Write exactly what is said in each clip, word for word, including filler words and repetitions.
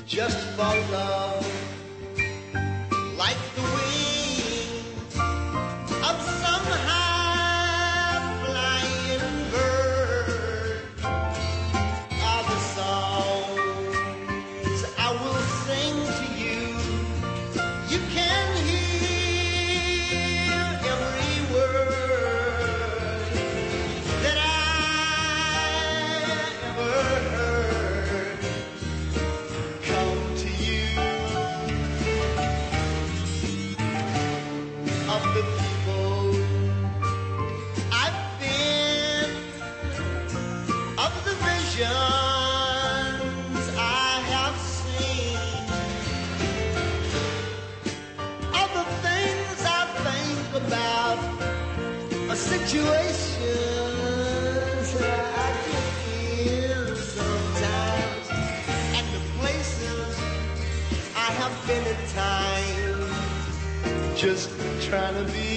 just for love, like the wings of some high-flying bird, are the songs I will sing to you. You can hear every word that I ever heard come to you. Of the people I've been, of the visions I have seen, of the things I think about, a situations I get in sometimes, and the places I have been at times, just trying to be.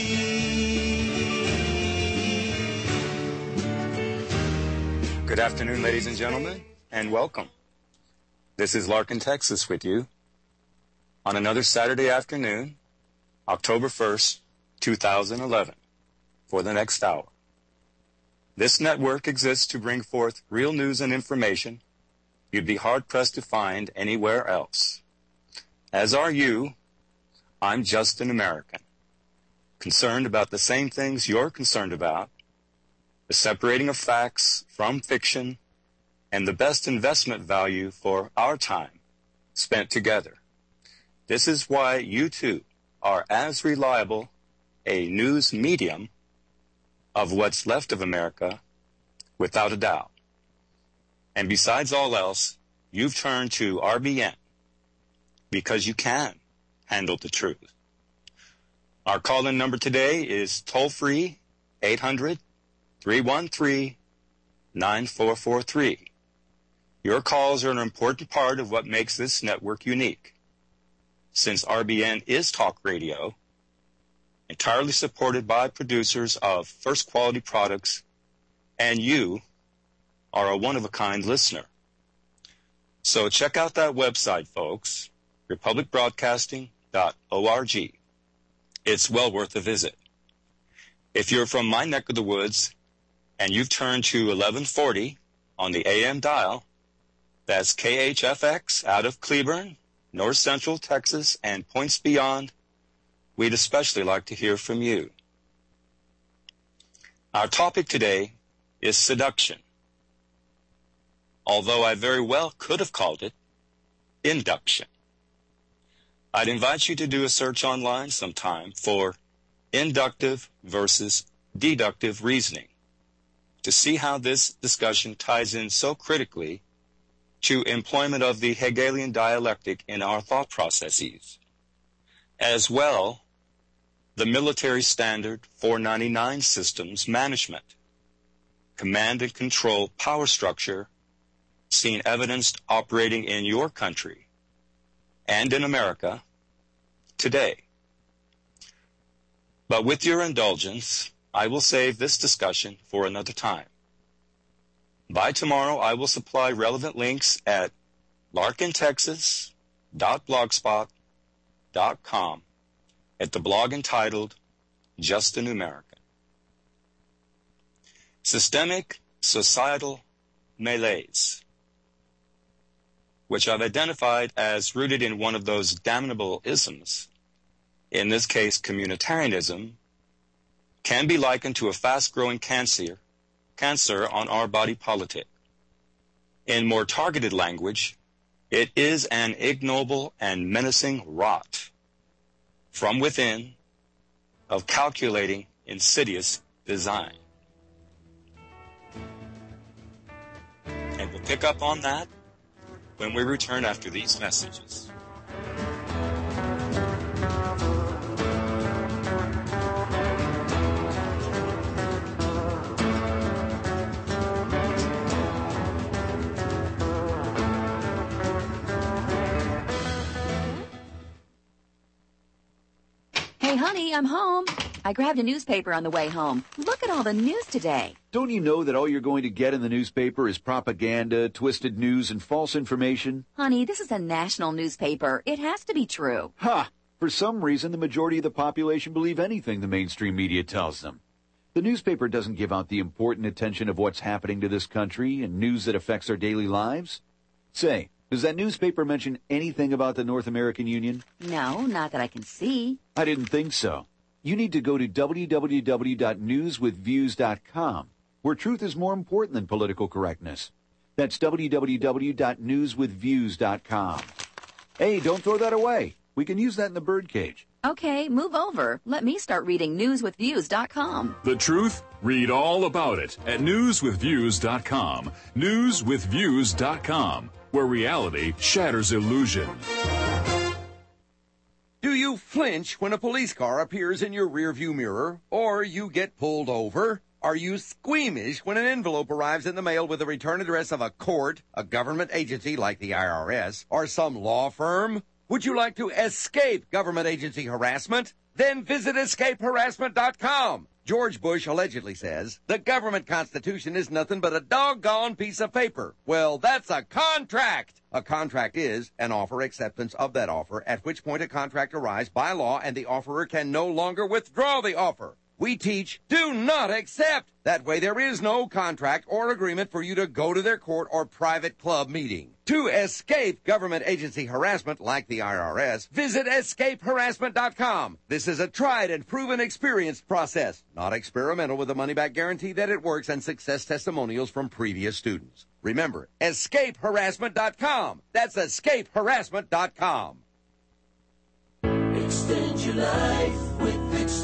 Good afternoon, ladies and gentlemen, and welcome. This is Larkin, Texas with you on another Saturday afternoon, October first, two thousand eleven, for the next hour. This network exists to bring forth real news and information you'd be hard-pressed to find anywhere else. As are you, I'm just an American, concerned about the same things you're concerned about, the separating of facts from fiction, and the best investment value for our time spent together. This is why you too are as reliable a news medium of what's left of America, without a doubt. And besides all else, you've turned to R B N because you can handle the truth. Our call-in number today is toll-free eight hundred, three one three, nine four four three. Your calls are an important part of what makes this network unique. Since R B N is talk radio, entirely supported by producers of first-quality products, and you are a one-of-a-kind listener. So check out that website, folks, republic broadcasting dot org. It's well worth a visit. If you're from my neck of the woods and you've turned to eleven forty on the A M dial, that's K H F X out of Cleburne, North Central Texas, and points beyond, we'd especially like to hear from you. Our topic today is seduction, although I very well could have called it induction. I'd invite you to do a search online sometime for inductive versus deductive reasoning to see how this discussion ties in so critically to employment of the Hegelian dialectic in our thought processes. As well, the military standard four ninety-nine systems management, command and control power structure seen evidenced operating in your country and in America today. But with your indulgence, I will save this discussion for another time. By tomorrow, I will supply relevant links at larkin texas dot blogspot dot com at the blog entitled Just an American. Systemic societal malaise, which I've identified as rooted in one of those damnable isms, in this case communitarianism, can be likened to a fast-growing cancer, cancer on our body politic. In more targeted language, it is an ignoble and menacing rot from within of calculating, insidious design. And we'll pick up on that when we return after these messages. Hey, honey, I'm home. I grabbed a newspaper on the way home. Look at all the news today. Don't you know that all you're going to get in the newspaper is propaganda, twisted news, and false information? Honey, this is a national newspaper. It has to be true. Ha! For some reason, the majority of the population believe anything the mainstream media tells them. The newspaper doesn't give out the important attention of what's happening to this country and news that affects our daily lives. Say, does that newspaper mention anything about the North American Union? No, not that I can see. I didn't think so. You need to go to w w w dot news with views dot com, where truth is more important than political correctness. That's w w w dot news with views dot com. Hey, don't throw that away. We can use that in the birdcage. Okay, move over. Let me start reading news with views dot com. The truth? Read all about it at news with views dot com. news with views dot com, where reality shatters illusion. Do you flinch when a police car appears in your rearview mirror, or you get pulled over? Are you squeamish when an envelope arrives in the mail with the return address of a court, a government agency like the I R S, or some law firm? Would you like to escape government agency harassment? Then visit escape harassment dot com. George Bush allegedly says, the government constitution is nothing but a doggone piece of paper. Well, that's a contract. A contract is an offer acceptance of that offer, at which point a contract arrives by law and the offerer can no longer withdraw the offer. We teach, do not accept. That way there is no contract or agreement for you to go to their court or private club meeting. To escape government agency harassment like the I R S, visit escape harassment dot com. This is a tried and proven experienced process, not experimental, with a money-back guarantee that it works and success testimonials from previous students. Remember, escape harassment dot com. That's escape harassment dot com. Extend your life with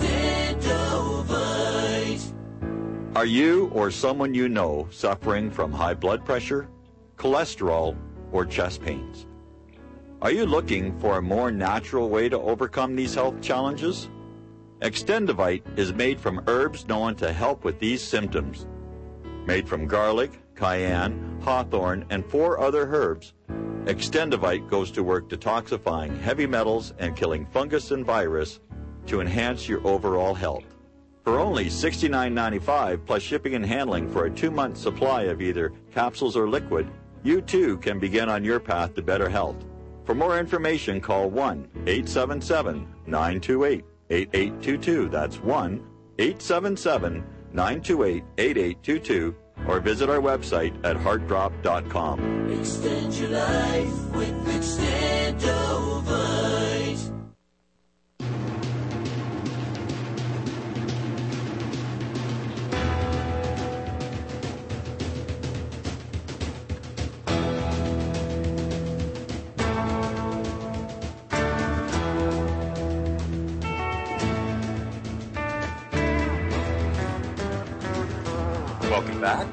Extendovite. Are you or someone you know suffering from high blood pressure, cholesterol, or chest pains? Are you looking for a more natural way to overcome these health challenges? Extendovite is made from herbs known to help with these symptoms. Made from garlic, cayenne, hawthorn, and four other herbs, Extendovite goes to work detoxifying heavy metals and killing fungus and virus to enhance your overall health. For only sixty-nine ninety-five plus shipping and handling for a two-month supply of either capsules or liquid, you too can begin on your path to better health. For more information, call one eight seven seven, nine two eight, eight eight two two. That's one eight seven seven, nine two eight, eight eight two two, or visit our website at heart drop dot com. Extend your life with Extendovite. Welcome back.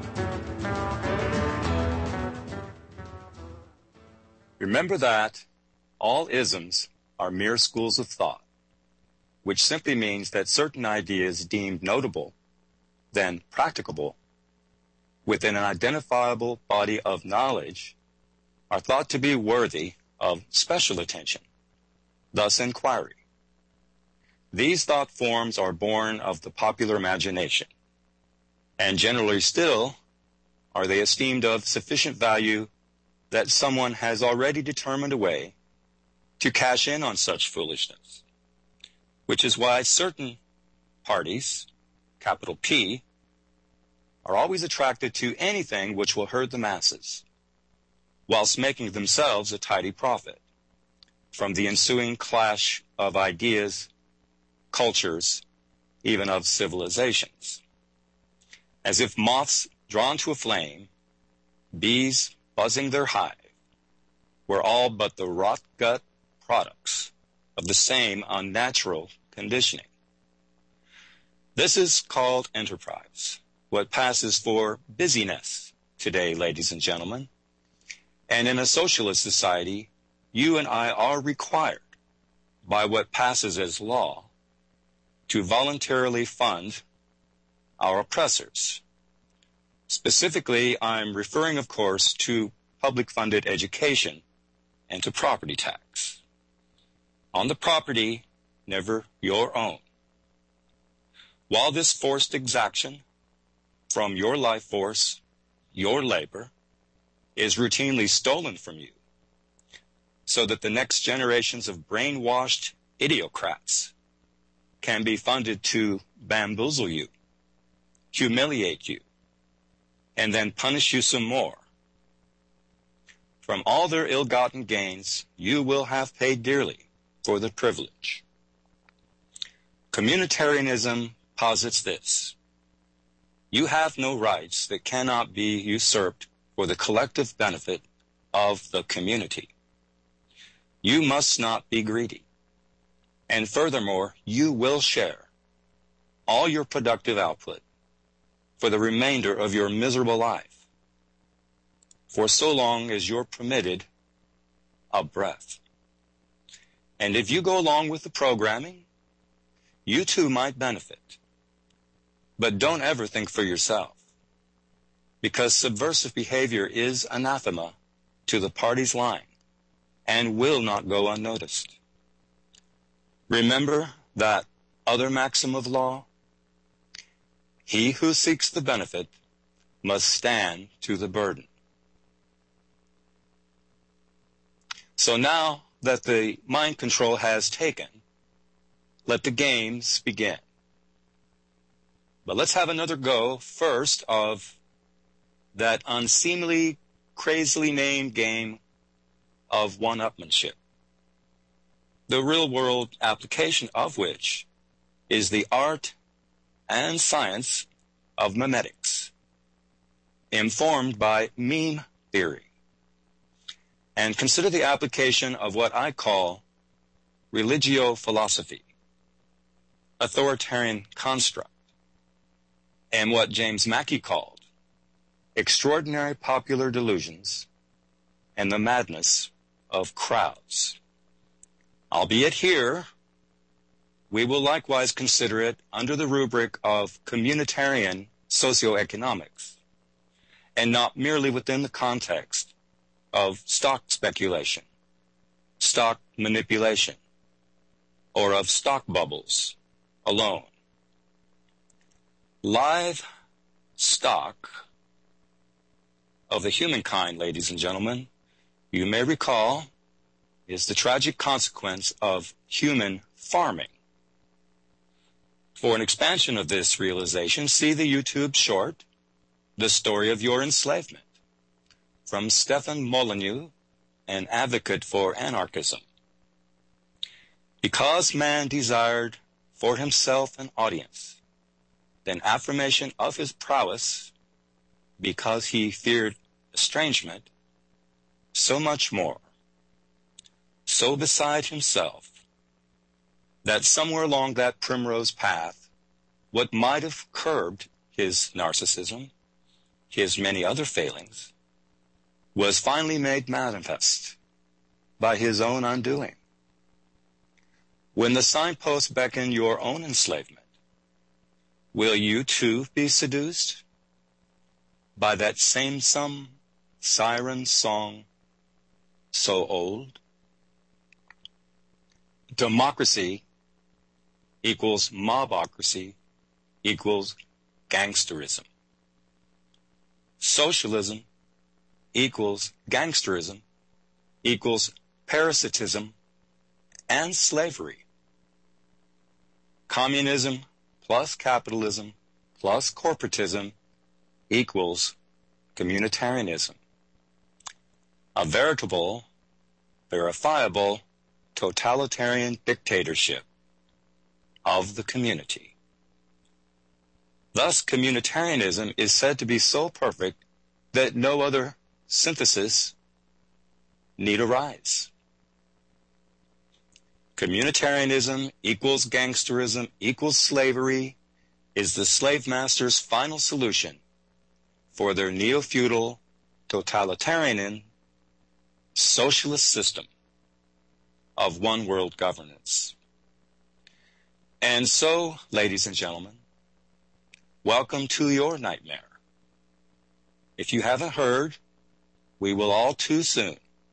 Remember that all isms are mere schools of thought, which simply means that certain ideas deemed notable, then practicable, within an identifiable body of knowledge, are thought to be worthy of special attention, thus inquiry. These thought forms are born of the popular imagination, and generally still are they esteemed of sufficient value that someone has already determined a way to cash in on such foolishness, which is why certain parties, capital P, are always attracted to anything which will hurt the masses, whilst making themselves a tidy profit from the ensuing clash of ideas, cultures, even of civilizations. As if moths drawn to a flame, bees buzzing their hive, were all but the rot-gut products of the same unnatural conditioning. This is called enterprise, what passes for busyness today, ladies and gentlemen. And in a socialist society, you and I are required by what passes as law to voluntarily fund our oppressors. Specifically, I'm referring, of course, to public-funded education and to property tax. On the property, never your own. While this forced exaction from your life force, your labor, is routinely stolen from you, so that the next generations of brainwashed idiocrats can be funded to bamboozle you, humiliate you, and then punish you some more. From all their ill-gotten gains, you will have paid dearly for the privilege. Communitarianism posits this: you have no rights that cannot be usurped for the collective benefit of the community. You must not be greedy. And furthermore, you will share all your productive output for the remainder of your miserable life, for so long as you're permitted a breath. And if you go along with the programming, you too might benefit. But don't ever think for yourself, because subversive behavior is anathema to the party's line and will not go unnoticed. Remember that other maxim of law: he who seeks the benefit must stand to the burden. So now that the mind control has taken, let the games begin. But let's have another go first of that unseemly, crazily named game of one-upmanship, the real-world application of which is the art and science of memetics, informed by meme theory. And consider the application of what I call religio-philosophy, authoritarian construct, and what James Mackey called extraordinary popular delusions and the madness of crowds. Albeit here, we will likewise consider it under the rubric of communitarian socioeconomics, and not merely within the context of stock speculation, stock manipulation, or of stock bubbles alone. Live stock of the humankind, ladies and gentlemen, you may recall, is the tragic consequence of human farming. For an expansion of this realization, see the YouTube short, The Story of Your Enslavement, from Stefan Molyneux, an advocate for anarchism. Because man desired for himself an audience, then affirmation of his prowess, because he feared estrangement, so much more, so beside himself, that somewhere along that primrose path, what might have curbed his narcissism, his many other failings, was finally made manifest by his own undoing. When the signposts beckon your own enslavement, will you too be seduced by that same some siren song so old? Democracy equals mobocracy equals gangsterism. Socialism equals gangsterism equals parasitism and slavery. Communism plus capitalism plus corporatism equals communitarianism. A veritable, verifiable, totalitarian dictatorship of the community. Thus, communitarianism is said to be so perfect that no other synthesis need arise. Communitarianism equals gangsterism equals slavery is the slave master's final solution for their neo-feudal, totalitarian, socialist system of one-world governance. And so, ladies and gentlemen, welcome to your nightmare. If you haven't heard, we will all too soon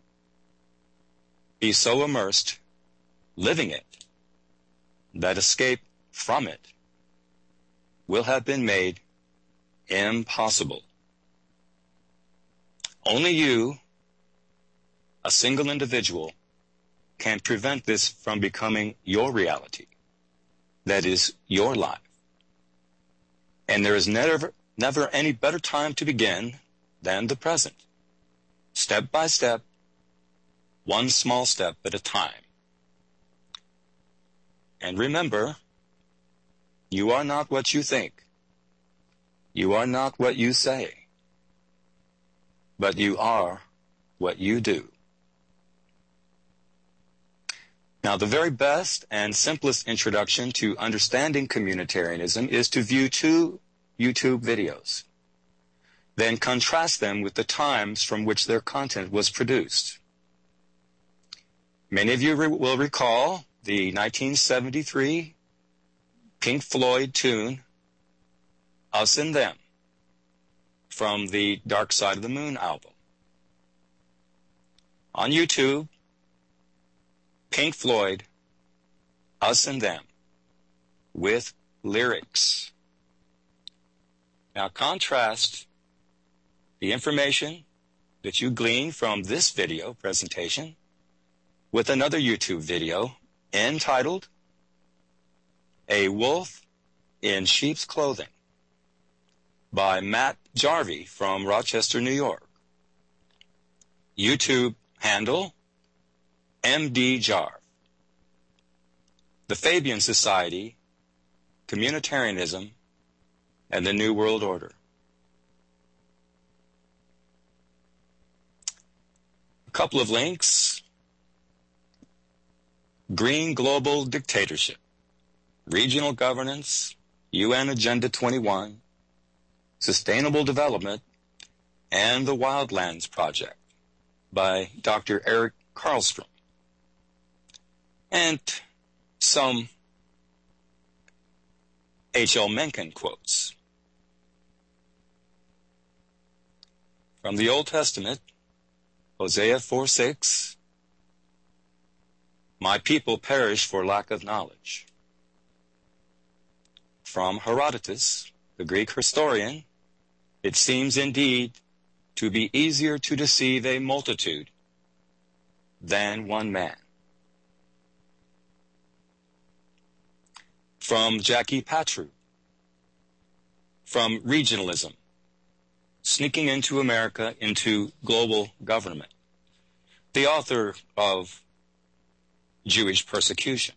be so immersed living it that escape from it will have been made impossible. Only you, a single individual, can prevent this from becoming your reality. That is your life. And there is never, never any better time to begin than the present. Step by step, one small step at a time. And remember, you are not what you think. You are not what you say. But you are what you do. Now, the very best and simplest introduction to understanding communitarianism is to view two YouTube videos. Then contrast them with the times from which their content was produced. Many of you re- will recall the nineteen seventy-three Pink Floyd tune, Us and Them, from the Dark Side of the Moon album. On YouTube, Pink Floyd, Us and Them, with lyrics. Now contrast the information that you glean from this video presentation with another YouTube video entitled A Wolf in Sheep's Clothing by Matt Jarvie from Rochester, New York. YouTube handle M D Jarve. The Fabian Society, Communitarianism, and the New World Order. A couple of links. Green Global Dictatorship, Regional Governance, U N Agenda twenty-one, Sustainable Development, and the Wildlands Project by Doctor Eric Karlstrom. And some H L Mencken quotes. From the Old Testament, Hosea four six, My people perish for lack of knowledge. From Herodotus, the Greek historian, it seems indeed to be easier to deceive a multitude than one man. From Jackie Patru, from Regionalism, Sneaking into America into Global Government, the author of Jewish Persecution.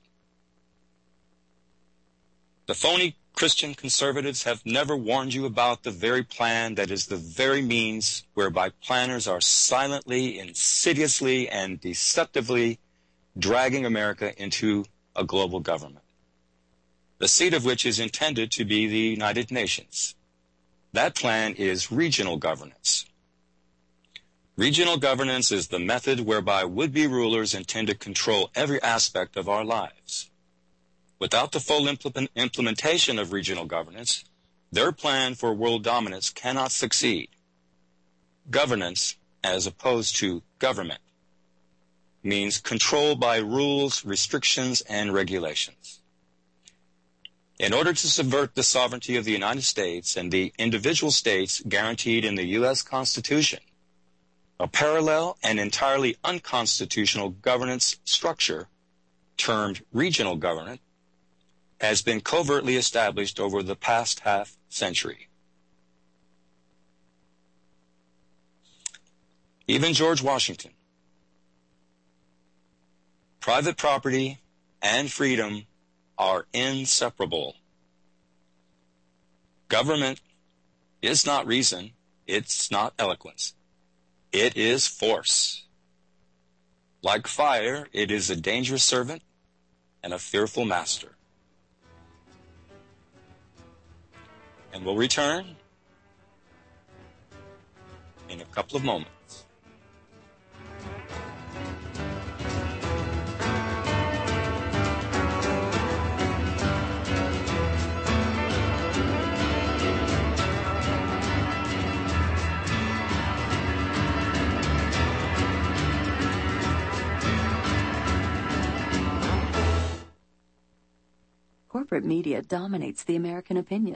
The phony Christian conservatives have never warned you about the very plan that is the very means whereby planners are silently, insidiously, and deceptively dragging America into a global government, the seat of which is intended to be the United Nations. That plan is regional governance. Regional governance is the method whereby would-be rulers intend to control every aspect of our lives. Without the full implement- implementation of regional governance, their plan for world dominance cannot succeed. Governance, as opposed to government, means control by rules, restrictions, and regulations. In order to subvert the sovereignty of the United States and the individual states guaranteed in the U S Constitution, a parallel and entirely unconstitutional governance structure, termed regional government, has been covertly established over the past half century. Even George Washington, private property and freedom are inseparable. Government is not reason, it's not eloquence. It is force. Like fire, it is a dangerous servant and a fearful master. And we'll return in a couple of moments. Corporate media dominates the American opinion.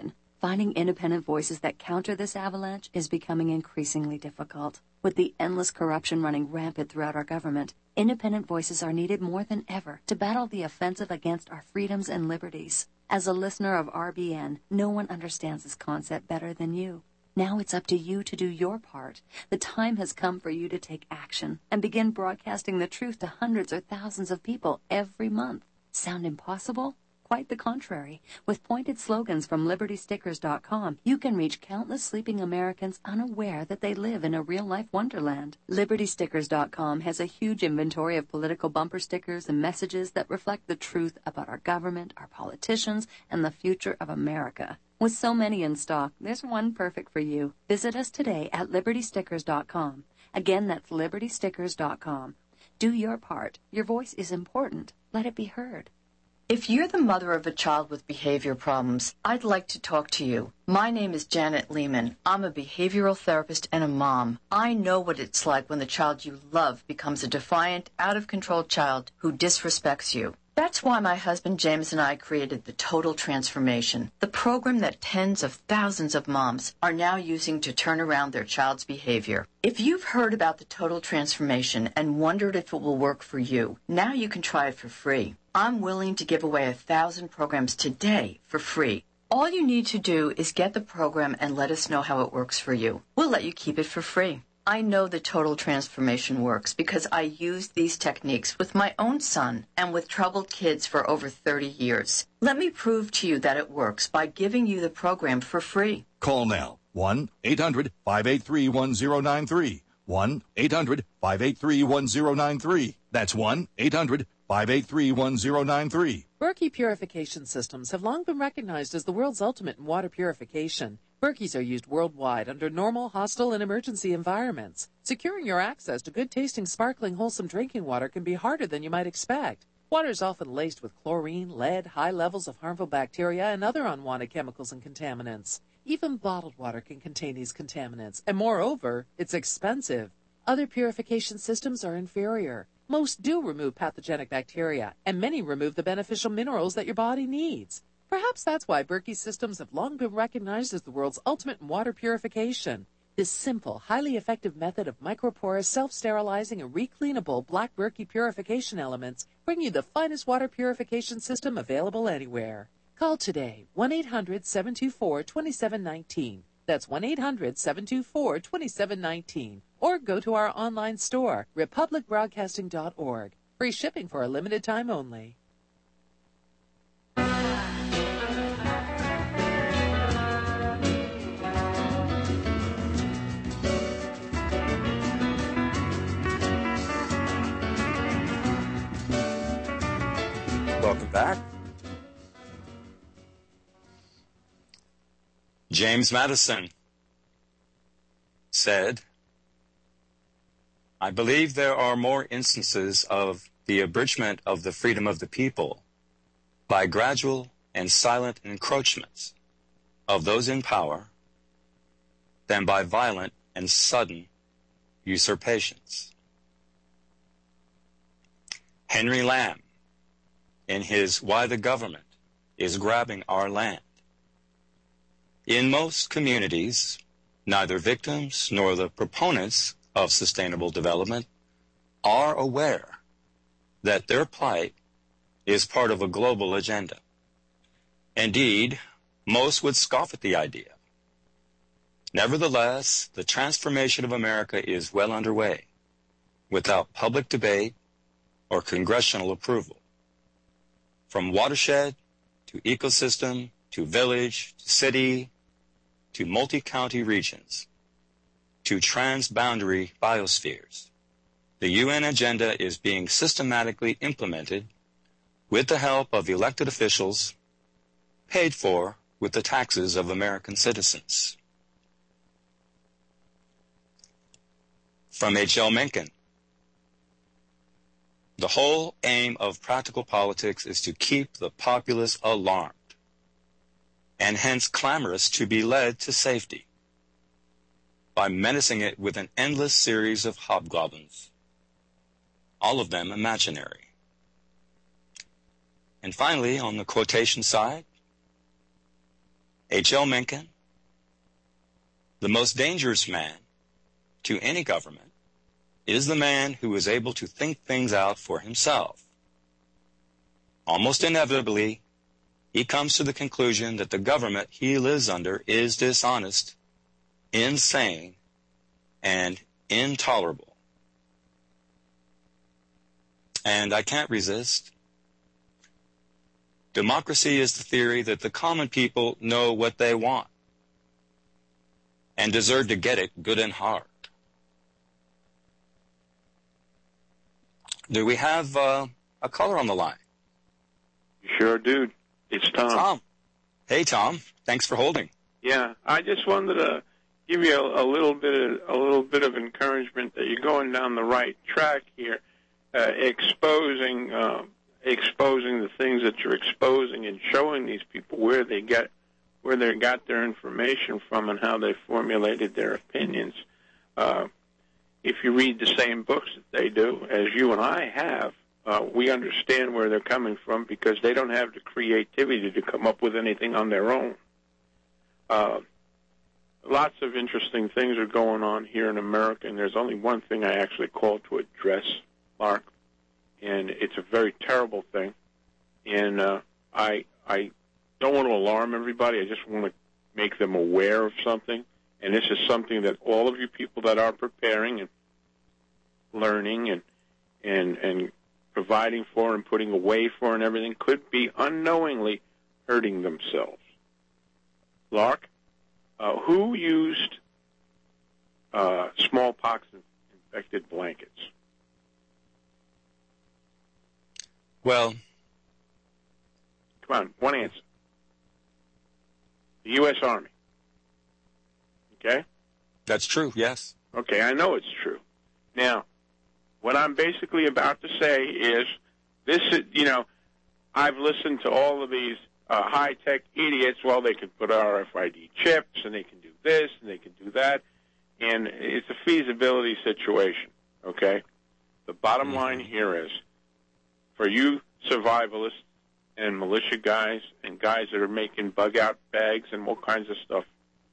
Finding independent voices that counter this avalanche is becoming increasingly difficult. With the endless corruption running rampant throughout our government, independent voices are needed more than ever to battle the offensive against our freedoms and liberties. As a listener of R B N, no one understands this concept better than you. Now it's up to you to do your part. The time has come for you to take action and begin broadcasting the truth to hundreds or thousands of people every month. Sound impossible? Quite the contrary. With pointed slogans from Liberty Stickers dot com, you can reach countless sleeping Americans unaware that they live in a real-life wonderland. Liberty Stickers dot com has a huge inventory of political bumper stickers and messages that reflect the truth about our government, our politicians, and the future of America. With so many in stock, there's one perfect for you. Visit us today at Liberty Stickers dot com. Again, that's Liberty Stickers dot com. Do your part. Your voice is important. Let it be heard. If you're the mother of a child with behavior problems, I'd like to talk to you. My name is Janet Lehman. I'm a behavioral therapist and a mom. I know what it's like when the child you love becomes a defiant, out-of-control child who disrespects you. That's why my husband James and I created the Total Transformation, the program that tens of thousands of moms are now using to turn around their child's behavior. If you've heard about the Total Transformation and wondered if it will work for you, now you can try it for free. I'm willing to give away a thousand programs today for free. All you need to do is get the program and let us know how it works for you. We'll let you keep it for free. I know the Total Transformation works because I used these techniques with my own son and with troubled kids for over thirty years. Let me prove to you that it works by giving you the program for free. Call now. one eight hundred five eight three one zero nine three. one eight hundred five eight three one zero nine three. That's one eight hundred five eight three one zero nine three. Berkey Purification Systems have long been recognized as the world's ultimate in water purification. Berkeys are used worldwide under normal, hostile, and emergency environments. Securing your access to good-tasting, sparkling, wholesome drinking water can be harder than you might expect. Water is often laced with chlorine, lead, high levels of harmful bacteria, and other unwanted chemicals and contaminants. Even bottled water can contain these contaminants, and moreover, it's expensive. Other purification systems are inferior. Most do remove pathogenic bacteria, and many remove the beneficial minerals that your body needs. Perhaps that's why Berkey systems have long been recognized as the world's ultimate in water purification. This simple, highly effective method of microporous, self-sterilizing, and recleanable black Berkey purification elements bring you the finest water purification system available anywhere. Call today, one eight hundred seven two four two seven one nine. That's one eight hundred seven two four two seven one nine. Or go to our online store, republic broadcasting dot org. Free shipping for a limited time only. Welcome back. James Madison said, I believe there are more instances of the abridgment of the freedom of the people by gradual and silent encroachments of those in power than by violent and sudden usurpations. Henry Lamb, in his Why the Government is Grabbing Our Land. In most communities, neither victims nor the proponents of sustainable development are aware that their plight is part of a global agenda. Indeed, most would scoff at the idea. Nevertheless, the transformation of America is well underway, without public debate or congressional approval. From watershed to ecosystem to village to city to multi-county regions to transboundary biospheres, the U N agenda is being systematically implemented with the help of elected officials paid for with the taxes of American citizens. From H L Mencken, the whole aim of practical politics is to keep the populace alarmed and hence clamorous to be led to safety by menacing it with an endless series of hobgoblins, all of them imaginary. And finally, on the quotation side, H L Mencken, the most dangerous man to any government is the man who is able to think things out for himself. Almost inevitably, he comes to the conclusion that the government he lives under is dishonest, insane, and intolerable. And I can't resist. Democracy is the theory that the common people know what they want and deserve to get it good and hard. Do we have uh, a caller on the line? Sure do. It's Tom. Tom. Hey, Tom. Thanks for holding. Yeah, I just wanted to give you a, a little bit of a little bit of encouragement that you're going down the right track here, uh, exposing uh, exposing the things that you're exposing and showing these people where they get where they got their information from and how they formulated their opinions. Uh, if you read the same books that they do, as you and I have, uh, we understand where they're coming from because they don't have the creativity to come up with anything on their own. Uh, lots of interesting things are going on here in America, and there's only one thing I actually call to address, Mark, and it's a very terrible thing. And uh, I I don't want to alarm everybody. I just want to make them aware of something. And this is something that all of you people that are preparing and learning and and and providing for and putting away for and everything could be unknowingly hurting themselves. Lark, uh, who used uh, smallpox-infected blankets? Well, come on, one answer. The U S Army. Okay? That's true, yes. Okay, I know it's true. Now, what I'm basically about to say is, this is, you know, I've listened to all of these uh, high-tech idiots. Well, they can put R F I D chips, and they can do this, and they can do that, and it's a feasibility situation, okay? The bottom mm-hmm. line here is, for you survivalists and militia guys and guys that are making bug-out bags and all kinds of stuff,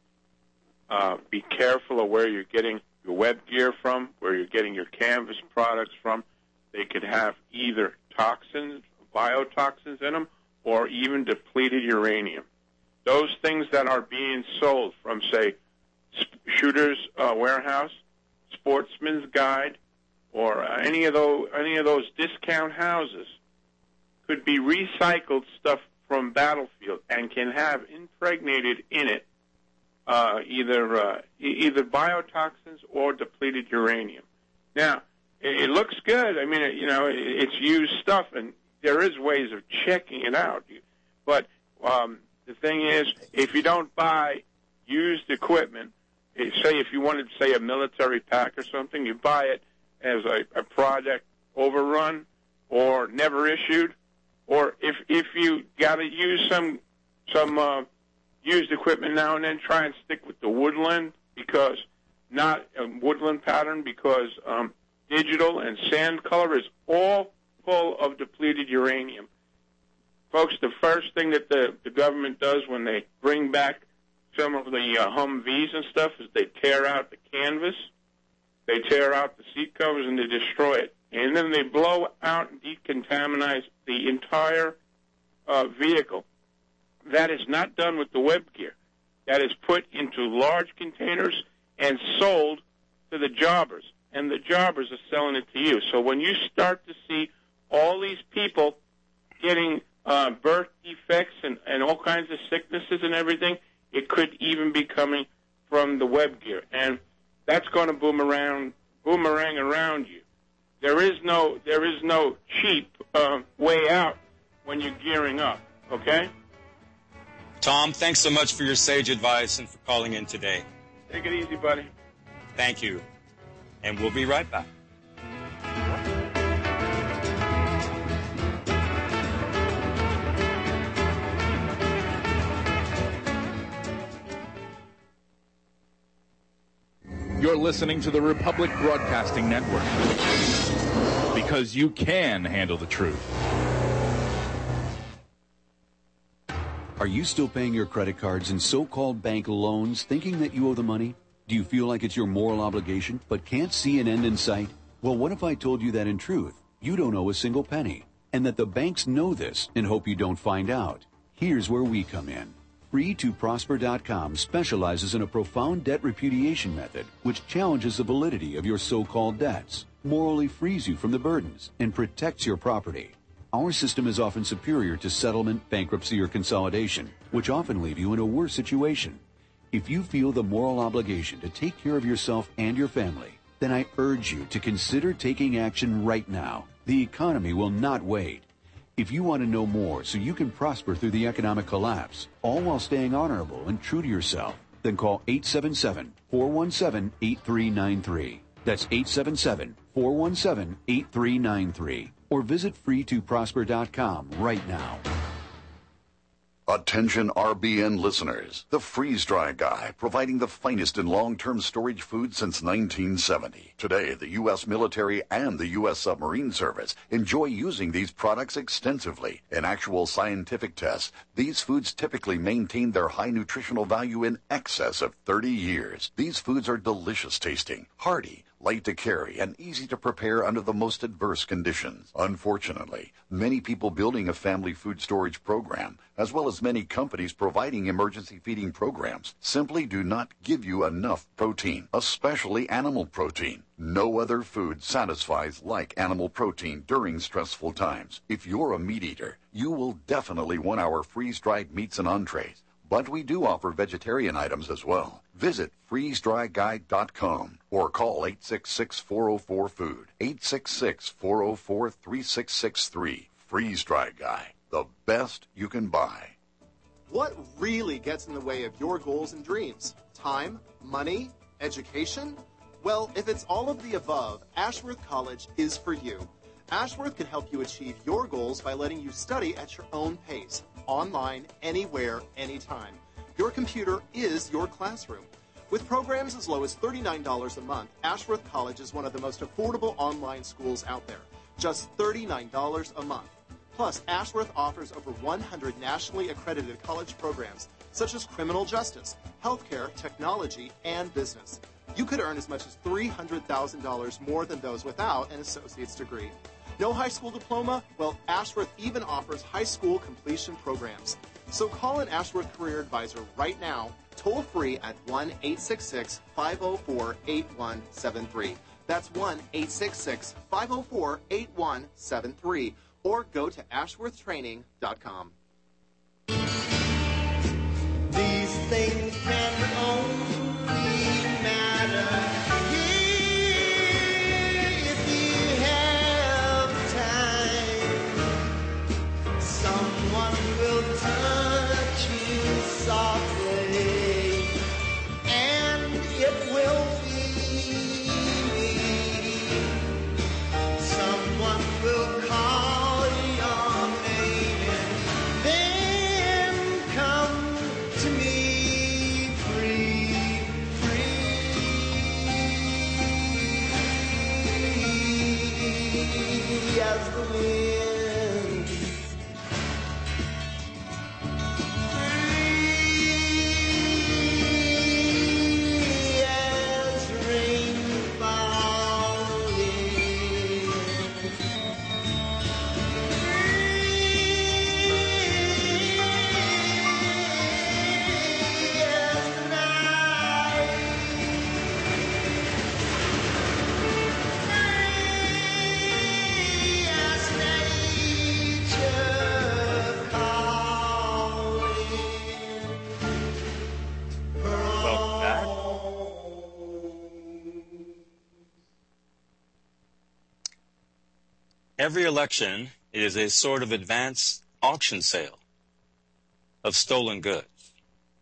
uh, be careful of where you're getting your web gear from, where you're getting your canvas products from. They could have either toxins, biotoxins in them, or even depleted uranium. Those things that are being sold from, say, Shooter's uh, Warehouse, Sportsman's Guide, or uh, any of those any of those discount houses could be recycled stuff from Battlefield and can have impregnated in it uh, either uh, either biotoxins or depleted uranium. Now, it, it looks good. I mean, it, you know, it, it's used stuff, and there is ways of checking it out. But um, the thing is, if you don't buy used equipment, say if you wanted, say, a military pack or something, you buy it as a, a product overrun or never issued, or if if you got to use some some uh, used equipment now and then, try and stick with the woodland because not a woodland pattern because um, digital and sand color is all full of depleted uranium. Folks, the first thing that the, the government does when they bring back some of the uh, Humvees and stuff is they tear out the canvas, they tear out the seat covers, and they destroy it. And then they blow out and decontaminate the entire uh, vehicle. That is not done with the web gear. That is put into large containers and sold to the jobbers. And the jobbers are selling it to you. So when you start to see all these people getting uh, birth defects and, and all kinds of sicknesses and everything, it could even be coming from the web gear. And that's going to boomerang, boomerang around you. There is no, there is no cheap uh, way out when you're gearing up, okay? Tom, thanks so much for your sage advice and for calling in today. Take it easy, buddy. Thank you. And we'll be right back. You're listening to the Republic Broadcasting Network because you can handle the truth. Are you still paying your credit cards and so-called bank loans thinking that you owe the money? Do you feel like it's your moral obligation but can't see an end in sight? Well, what if I told you that in truth, you don't owe a single penny, and that the banks know this and hope you don't find out? Here's where we come in. free to prosper dot com specializes in a profound debt repudiation method which challenges the validity of your so-called debts, morally frees you from the burdens, and protects your property. Our system is often superior to settlement, bankruptcy, or consolidation, which often leave you in a worse situation. If you feel the moral obligation to take care of yourself and your family, then I urge you to consider taking action right now. The economy will not wait. If you want to know more so you can prosper through the economic collapse, all while staying honorable and true to yourself, then call eight seven seven, four one seven, eight three nine three. That's eight seven seven, four one seven, eight three nine three. Or visit free to prosper dot com right now. Attention R B N listeners. The Freeze Dry Guy, providing the finest in long-term storage food since nineteen seventy. Today, the U S military and the U S submarine service enjoy using these products extensively. In actual scientific tests, these foods typically maintain their high nutritional value in excess of thirty years. These foods are delicious tasting, hearty, light to carry, and easy to prepare under the most adverse conditions. Unfortunately, many people building a family food storage program, as well as many companies providing emergency feeding programs, simply do not give you enough protein, especially animal protein. No other food satisfies like animal protein during stressful times. If you're a meat eater, you will definitely want our freeze-dried meats and entrees. But we do offer vegetarian items as well. Visit freeze dry guide dot com or call eight six six, four oh four, food, eight six six, four oh four, three six six three. Freeze Dry Guy, the best you can buy. What really gets in the way of your goals and dreams? Time? Money? Education? Well, if it's all of the above, Ashworth College is for you. Ashworth can help you achieve your goals by letting you study at your own pace, online, anywhere, anytime. Your computer is your classroom. With programs as low as thirty-nine dollars a month, Ashworth College is one of the most affordable online schools out there. Just thirty-nine dollars a month. Plus, Ashworth offers over one hundred nationally accredited college programs, such as criminal justice, healthcare, technology, and business. You could earn as much as three hundred thousand dollars more than those without an associate's degree. No high school diploma? Well, Ashworth even offers high school completion programs. So call an Ashworth Career Advisor right now, toll free at one eight six six, five oh four, eight one seven three. That's one eight six six, five oh four, eight one seven three. Or go to ashworth training dot com. These things can only matter if you have time. Someone will touch you softly, and it will be me. Someone will call your name and then come to me free, free as the wind, free as rain falling, free as the night, free as nature calling. Welcome back. Every election is a sort of advanced auction sale of stolen goods.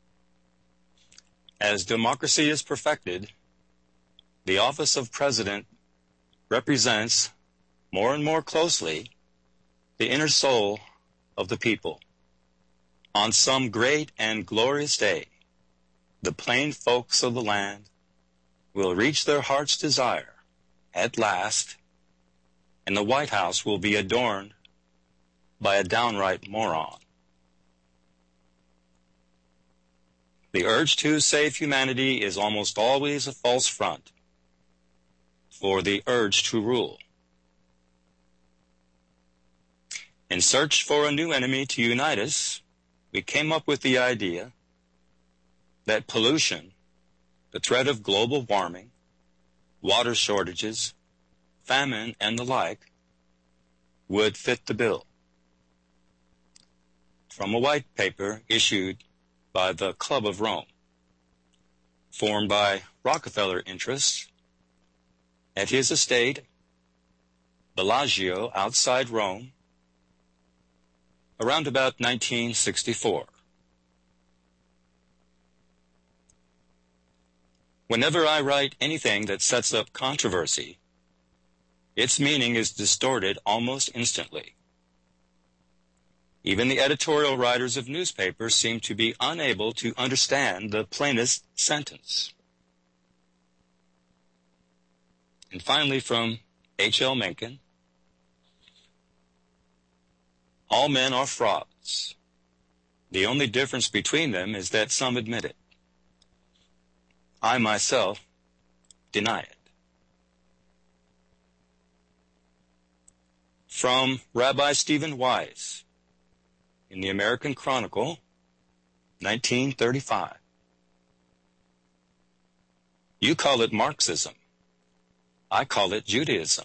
As democracy is perfected, the office of president represents more and more closely the inner soul of the people. On some great and glorious day, the plain folks of the land will reach their heart's desire at last, and the White House will be adorned by a downright moron. The urge to save humanity is almost always a false front for the urge to rule. In search for a new enemy to unite us, we came up with the idea that pollution, the threat of global warming, water shortages, famine, and the like, would fit the bill. From a white paper issued by the Club of Rome, formed by Rockefeller interests at his estate, Bellagio, outside Rome, around about nineteen sixty-four. Whenever I write anything that sets up controversy, its meaning is distorted almost instantly. Even the editorial writers of newspapers seem to be unable to understand the plainest sentence. And finally, from H L Mencken, all men are frauds. The only difference between them is that some admit it. I myself deny it. From Rabbi Stephen Wise, in the American Chronicle, nineteen thirty-five. You call it Marxism. I call it Judaism.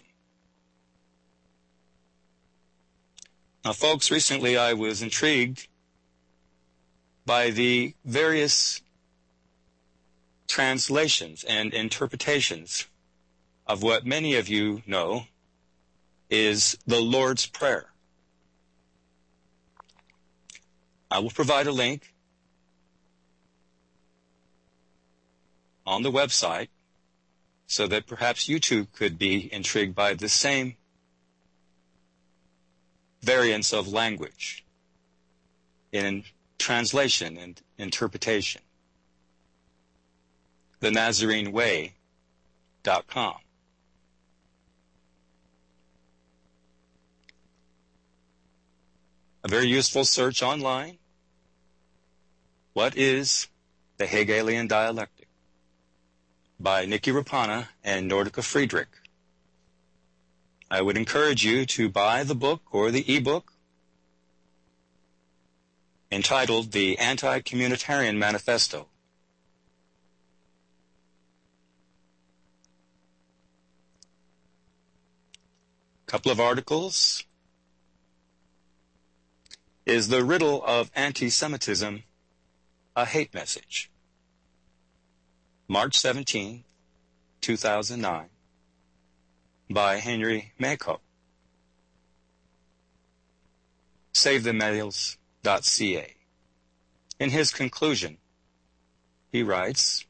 Now, folks, recently I was intrigued by the various translations and interpretations of what many of you know is the Lord's Prayer. I will provide a link on the website so that perhaps you too could be intrigued by the same variants of language in translation and interpretation. the nazarene way dot com. A very useful search online. What is the Hegelian Dialectic? By Nikki Rapana and Nordica Friedrich. I would encourage you to buy the book or the ebook entitled The Anti-Communitarian Manifesto. A couple of articles. Is the riddle of anti-Semitism a hate message? March seventeenth, two thousand nine, by Henry Mako. save the males dot c a. In his conclusion, he writes,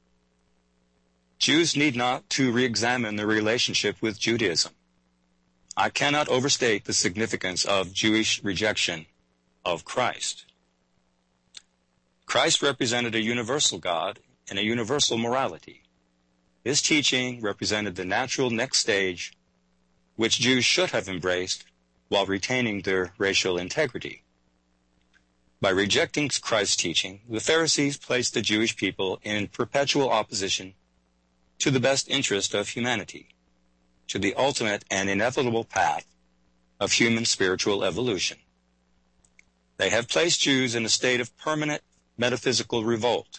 Jews need not to re-examine their relationship with Judaism. I cannot overstate the significance of Jewish rejection of Christ. Christ represented a universal God and a universal morality. His teaching represented the natural next stage, which Jews should have embraced while retaining their racial integrity. By rejecting Christ's teaching, the Pharisees placed the Jewish people in perpetual opposition to the best interest of humanity, to the ultimate and inevitable path of human spiritual evolution. They have placed Jews in a state of permanent metaphysical revolt,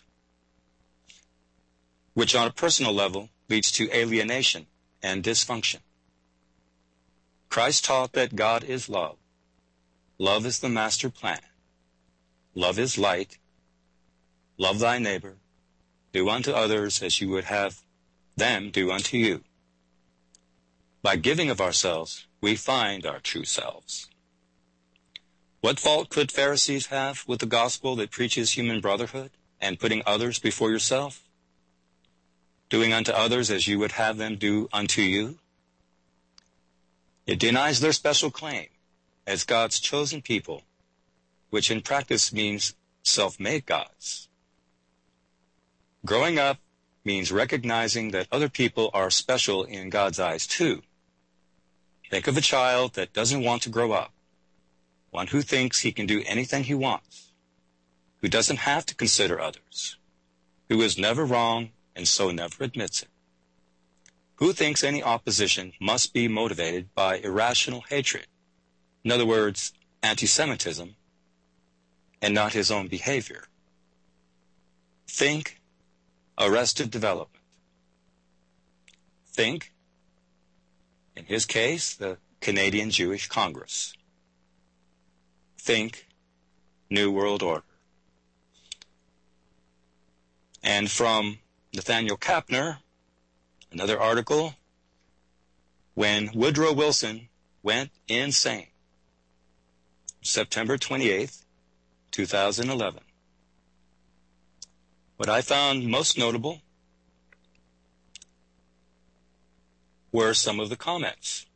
which on a personal level leads to alienation and dysfunction. Christ taught that God is love. Love is the master plan. Love is light. Love thy neighbor. Do unto others as you would have them do unto you. By giving of ourselves, we find our true selves. What fault could Pharisees have with the gospel that preaches human brotherhood and putting others before yourself? Doing unto others as you would have them do unto you? It denies their special claim as God's chosen people, which in practice means self-made gods. Growing up means recognizing that other people are special in God's eyes too. Think of a child that doesn't want to grow up, one who thinks he can do anything he wants. who doesn't have to consider others, who is never wrong and so never admits it, who thinks any opposition must be motivated by irrational hatred, in other words, anti-Semitism, and not his own behavior. Think arrested development. Think, in his case, the Canadian Jewish Congress. Think New World Order. And from Nathaniel Kapner, another article, when Woodrow Wilson went insane, September twenty-eighth, two thousand eleven. What I found most notable were some of the comments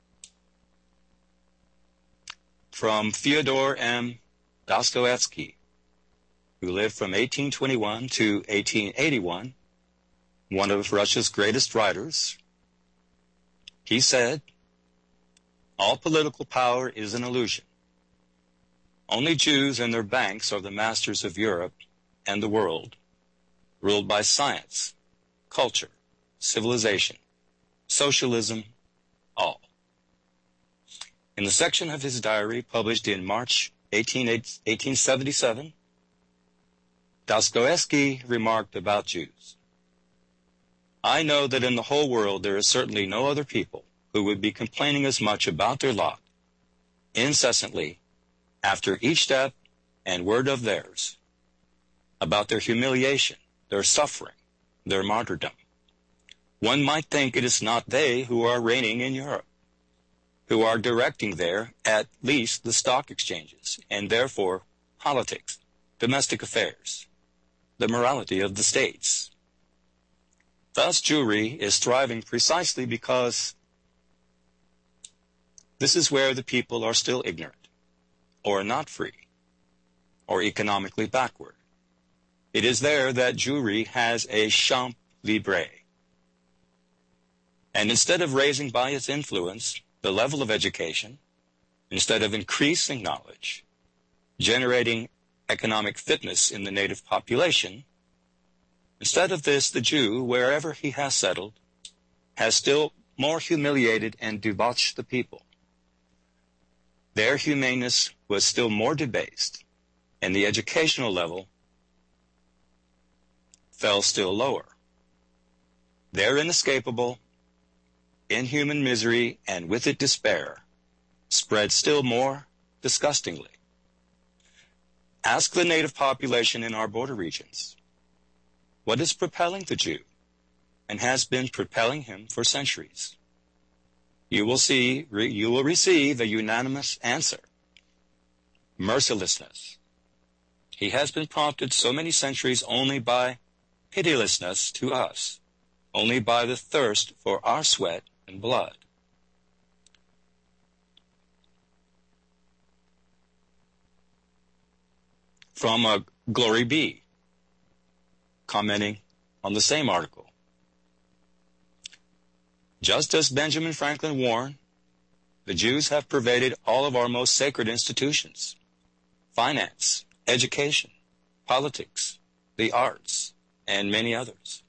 from Fyodor M. Dostoevsky, who lived from eighteen twenty-one to eighteen eighty-one, one of Russia's greatest writers. He said, "All political power is an illusion. Only Jews and their banks are the masters of Europe and the world, ruled by science, culture, civilization, socialism, all." In the section of his diary published in March eighteen seventy-seven, Dostoevsky remarked about Jews, "I know that in the whole world there is certainly no other people who would be complaining as much about their lot, incessantly, after each step and word of theirs, about their humiliation, their suffering, their martyrdom. One might think it is not they who are reigning in Europe, who are directing there at least the stock exchanges, and therefore politics, domestic affairs, the morality of the states. Thus Jewry is thriving precisely because this is where the people are still ignorant, or not free, or economically backward. It is there that Jewry has a champ libre. And instead of raising by its influence the level of education, instead of increasing knowledge, generating economic fitness in the native population, instead of this, the Jew, wherever he has settled, has still more humiliated and debauched the people. Their humaneness was still more debased, and the educational level fell still lower. Their inescapable, inhuman misery, and with it despair, spread still more disgustingly. Ask the native population in our border regions, what is propelling the Jew, and has been propelling him for centuries? You will see, re, you will receive a unanimous answer. Mercilessness. He has been prompted so many centuries only by pitilessness to us, only by the thirst for our sweat and blood. From a Glory B, commenting on the same article. Just as Benjamin Franklin warned, the Jews have pervaded all of our most sacred institutions: finance, education, politics, the arts, and many others.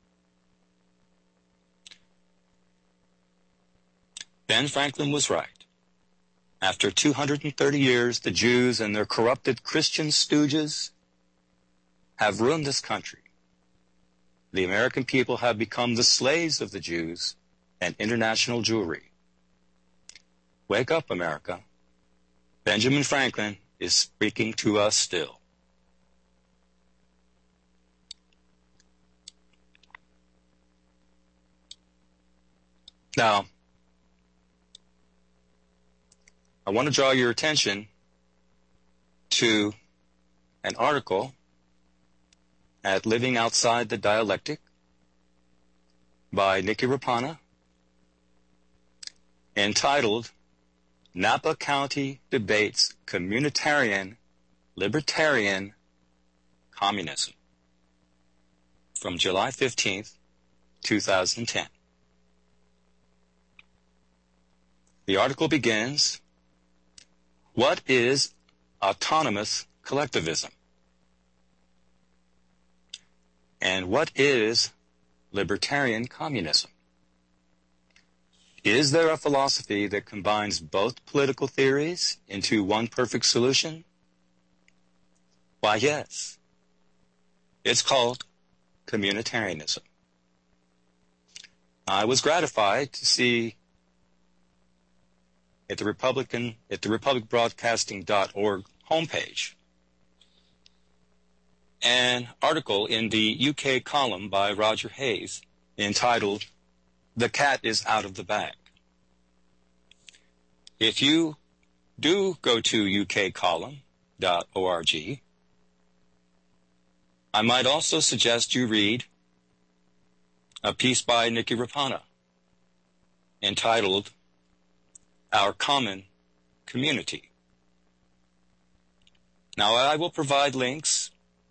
Ben Franklin was right. After two hundred thirty years, the Jews and their corrupted Christian stooges have ruined this country. The American people have become the slaves of the Jews and international Jewry. Wake up, America. Benjamin Franklin is speaking to us still. Now, I want to draw your attention to an article at Living Outside the Dialectic by Nikki Rapana, entitled Napa County Debates Communitarian Libertarian Communism, from July fifteenth, two thousand ten. The article begins, "What is autonomous collectivism?" And what is libertarian communism? Is there a philosophy that combines both political theories into one perfect solution? Why, yes. It's called communitarianism. I was gratified to see at the Republican at the republic broadcasting dot org homepage an article in the U K column by Roger Hayes entitled "The Cat is Out of the Bag." If you do go to U K column dot org, I might also suggest you read a piece by Nikki Rapana entitled "Our Common Community." Now, I will provide links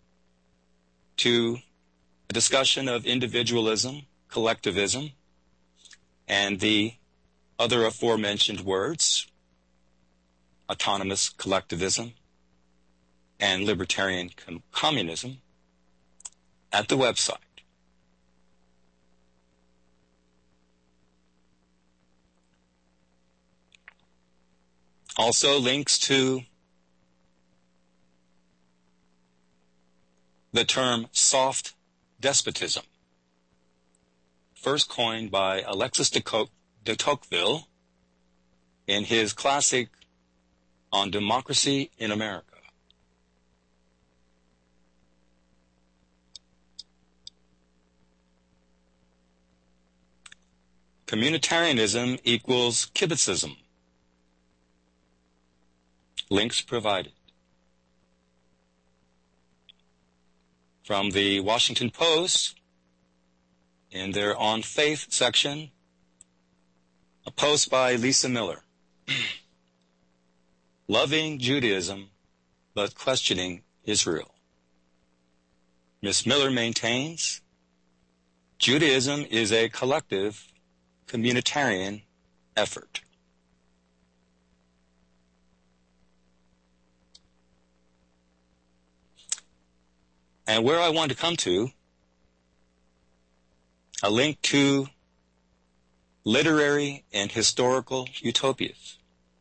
to a discussion of individualism, collectivism, and the other aforementioned words, autonomous collectivism and libertarian com- communism, at the website. Also, links to the term soft despotism, first coined by Alexis de, Co- de Tocqueville in his classic On Democracy in America. Communitarianism equals kibbutzism. Links provided. From the Washington Post, in their On Faith section, a post by Lisa Miller. Loving Judaism, but questioning Israel. Miss Miller maintains, Judaism is a collective, communitarian effort. And where I want to come to, a link to literary and historical utopias.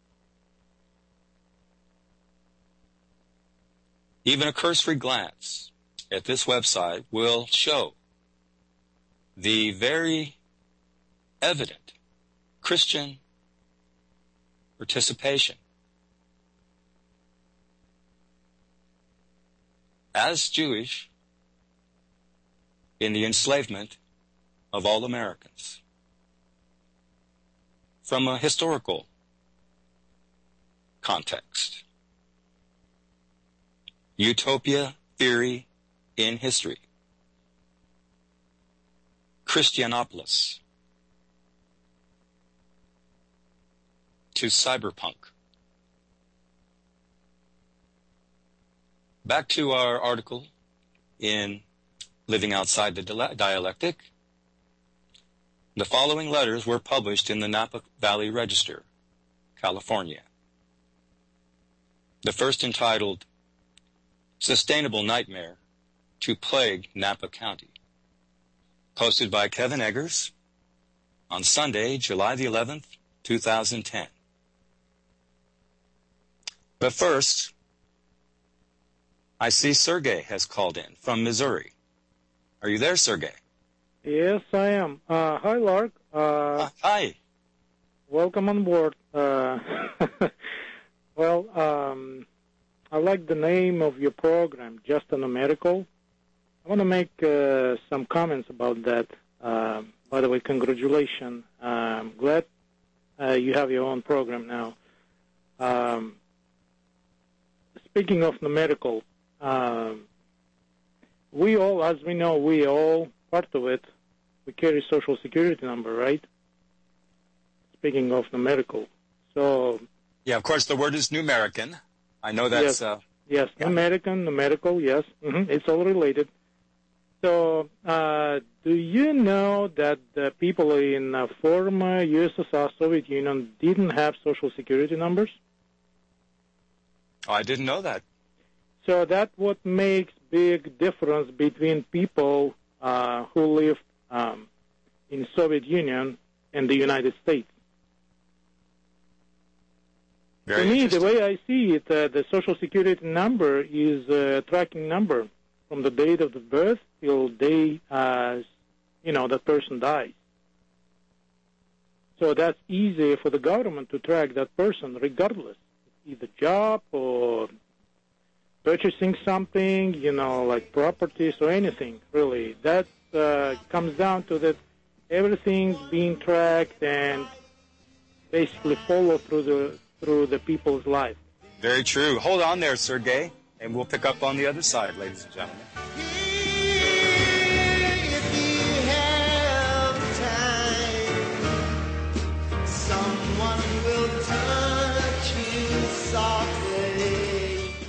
Even a cursory glance at this website will show the very evident Christian participation as Jewish in the enslavement of all Americans from a historical context. Utopia theory in history. Christianopolis to cyberpunk. Back to our article in Living Outside the Dialectic. The following letters were published in the Napa Valley Register, California. The first entitled, Sustainable Nightmare to Plague Napa County, posted by Kevin Eggers on Sunday, July the eleventh, two thousand ten. But first, I see Sergey has called in from Missouri. Are you there, Sergey? Yes, I am. Uh, hi, Lark. Uh, uh, hi. Welcome on board. Uh, well, um, I like the name of your program, Just a Numerical. I want to make uh, some comments about that. Uh, by the way, congratulations. I'm glad uh, you have your own program now. Um, speaking of numerical, um, we all, as we know, we all, part of it, we carry Social Security number, right? Speaking of numerical. So. Yeah, of course, the word is numerican. I know that's. Yes, uh, yes yeah. numerican, numerical, yes. Mm-hmm. It's all related. So, uh, do you know that the people in uh, former U S S R, Soviet Union, didn't have Social Security numbers? Oh, I didn't know that. So that's what makes big difference between people uh, who lived um, in Soviet Union and the United States. Very To me, the way I see it, uh, the Social Security number is a tracking number from the date of the birth till day, uh, you know, the person dies. So that's easy for the government to track that person regardless, either job or purchasing something, you know, like properties or anything, really. That uh, comes down to that everything's being tracked and basically followed through the through the people's life. Very true. Hold on there, Sergey, and we'll pick up on the other side, ladies and gentlemen. If you have time, someone will touch you softly.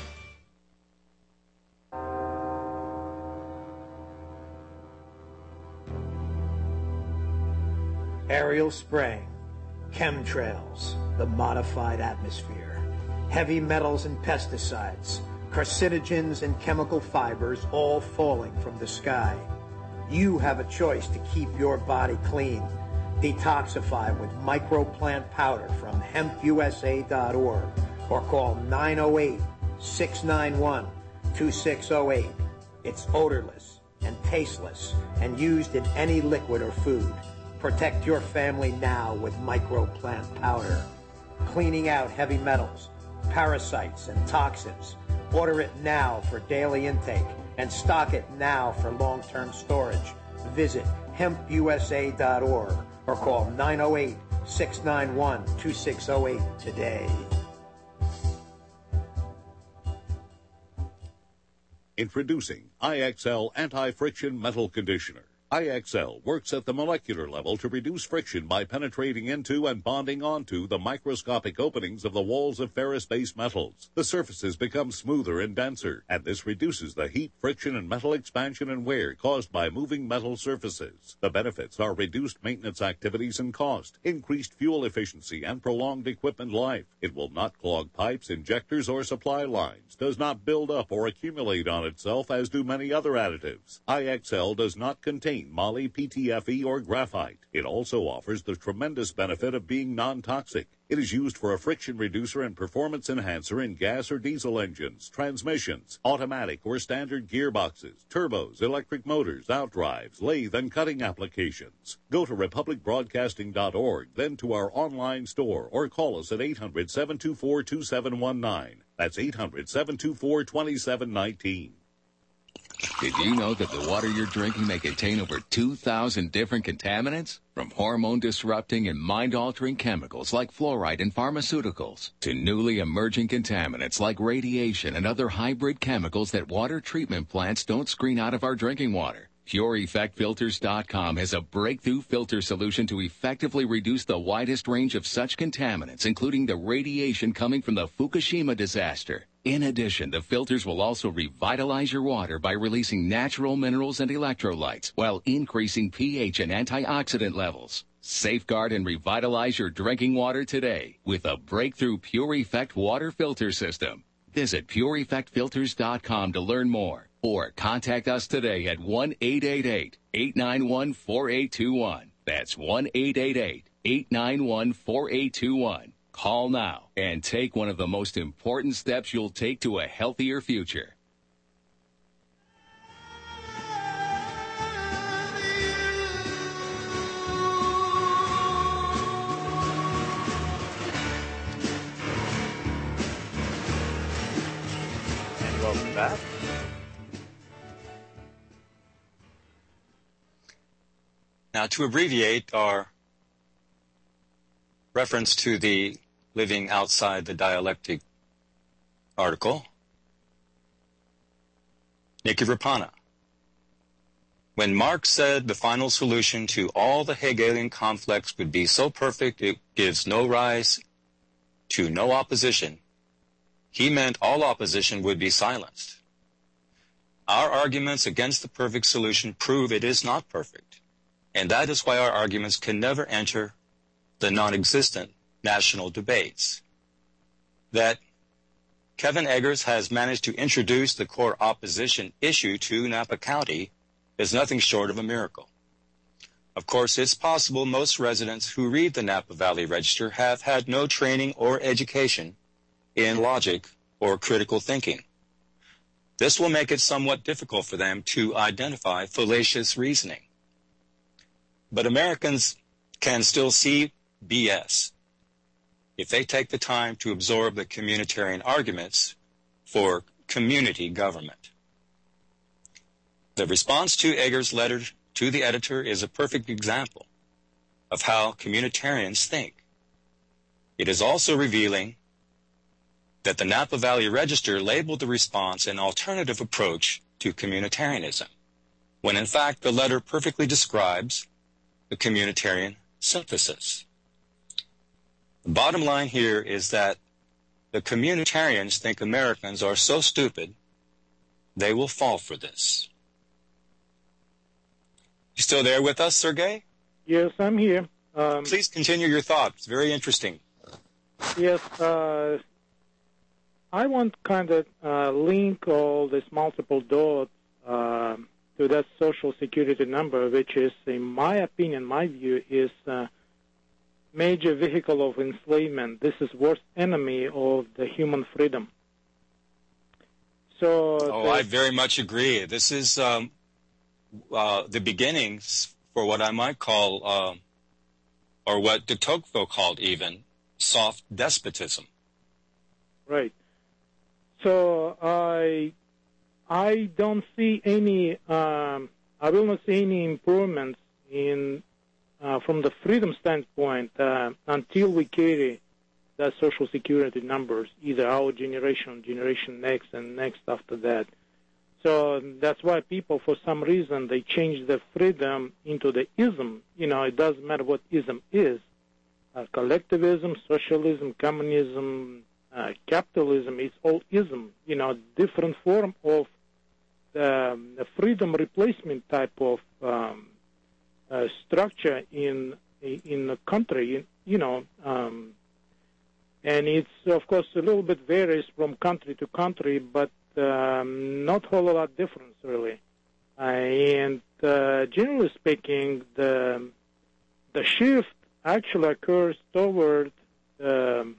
Aerial spraying, chemtrails, the modified atmosphere, heavy metals and pesticides, carcinogens and chemical fibers all falling from the sky. You have a choice to keep your body clean. Detoxify with microplant powder from hemp U S A dot org or call nine oh eight, six nine one, two six oh eight. It's odorless and tasteless and used in any liquid or food. Protect your family now with microplant powder. Cleaning out heavy metals, parasites, and toxins. Order it now for daily intake and stock it now for long-term storage. Visit hemp U S A dot org or call nine oh eight, six nine one, two six oh eight today. Introducing I X L Anti-Friction Metal Conditioner. I X L works at the molecular level to reduce friction by penetrating into and bonding onto the microscopic openings of the walls of ferrous-based metals. The surfaces become smoother and denser, and this reduces the heat, friction, and metal expansion and wear caused by moving metal surfaces. The benefits are reduced maintenance activities and cost, increased fuel efficiency, and prolonged equipment life. It will not clog pipes, injectors, or supply lines, does not build up or accumulate on itself as do many other additives. I X L does not contain moly, P T F E, or graphite. It also offers the tremendous benefit of being non-toxic. It is used for a friction reducer and performance enhancer in gas or diesel engines, transmissions, automatic or standard gearboxes, turbos, electric motors, outdrives, lathe, and cutting applications. Go to republic broadcasting dot org, then to our online store, or call us at eight hundred, seven two four, two seven one nine. That's eight hundred, seven two four, two seven one nine. Did you know that the water you're drinking may contain over two thousand different contaminants? From hormone-disrupting and mind-altering chemicals like fluoride and pharmaceuticals to newly emerging contaminants like radiation and other hybrid chemicals that water treatment plants don't screen out of our drinking water. Pure Effect Filters dot com has a breakthrough filter solution to effectively reduce the widest range of such contaminants, including the radiation coming from the Fukushima disaster. In addition, the filters will also revitalize your water by releasing natural minerals and electrolytes while increasing pH and antioxidant levels. Safeguard and revitalize your drinking water today with a breakthrough Pure Effect water filter system. Visit Pure Effect Filters dot com to learn more or contact us today at one eight eight eight, eight nine one, four eight two one. That's one eight eight eight, eight nine one, four eight two one. Call now and take one of the most important steps you'll take to a healthier future. And welcome back. Now, to abbreviate our reference to the living outside the dialectic article, Nicky Rapana. When Marx said the final solution to all the Hegelian conflicts would be so perfect it gives no rise to no opposition, he meant all opposition would be silenced. Our arguments against the perfect solution prove it is not perfect, and that is why our arguments can never enter the non-existent national debates. That Kevin Eggers has managed to introduce the core opposition issue to Napa County is nothing short of a miracle. Of course, it's possible most residents who read the Napa Valley Register have had no training or education in logic or critical thinking. This will make it somewhat difficult for them to identify fallacious reasoning. But Americans can still see B S if they take the time to absorb the communitarian arguments for community government. The response to Eggers' letter to the editor is a perfect example of how communitarians think. It is also revealing that the Napa Valley Register labeled the response an alternative approach to communitarianism, when in fact the letter perfectly describes the communitarian synthesis. The bottom line here is that the communitarians think Americans are so stupid they will fall for this. You still there with us, Sergey? Yes, I'm here. Um, Please continue your thought. It's very interesting. Yes, uh, I want to kind of uh, link all these multiple dots uh, to that Social Security number, which is, in my opinion, my view, is a major vehicle of enslavement. This is worst enemy of the human freedom. So, oh, the, I very much agree. This is um, uh, the beginnings for what I might call, uh, or what de Tocqueville called even, soft despotism. Right. So I I don't see any um, I will not see any improvements in uh, from the freedom standpoint uh, until we carry the Social Security numbers, either our generation, generation next, and next after that. So that's why people, for some reason, they change the freedom into the ism. You know, it doesn't matter what ism is. Uh, collectivism, socialism, communism, uh, capitalism, it's all ism. You know, different form of the, the freedom replacement type of um, uh, structure in in the country. You know, um, and it's, of course, a little bit varies from country to country, but um, not a whole lot difference, really. Uh, and uh, generally speaking, the the shift actually occurs toward um,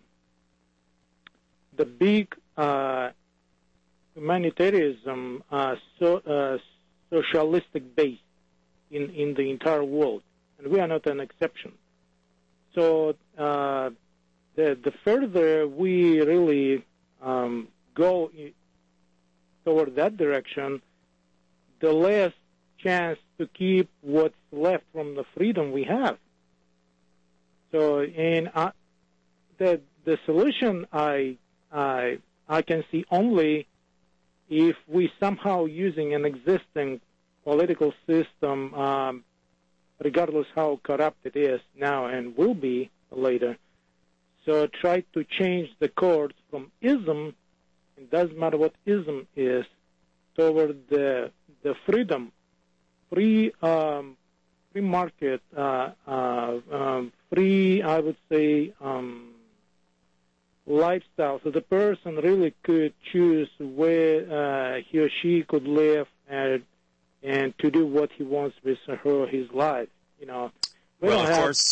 the big uh, humanitarianism, uh, so, uh, socialistic base in, in the entire world, and we are not an exception. So uh, the, the further we really um, go in, toward that direction, the less chance to keep what's left from the freedom we have. So, and I, the the solution I I I can see only if we somehow using an existing political system, um, regardless how corrupt it is now and will be later. So try to change the course from ism. It doesn't matter what ism is, toward the the freedom, free um, free market, uh, uh, um, free, I would say, um, lifestyle. So the person really could choose where uh, he or she could live and and to do what he wants with her or his life. You know. We well, don't of have, course.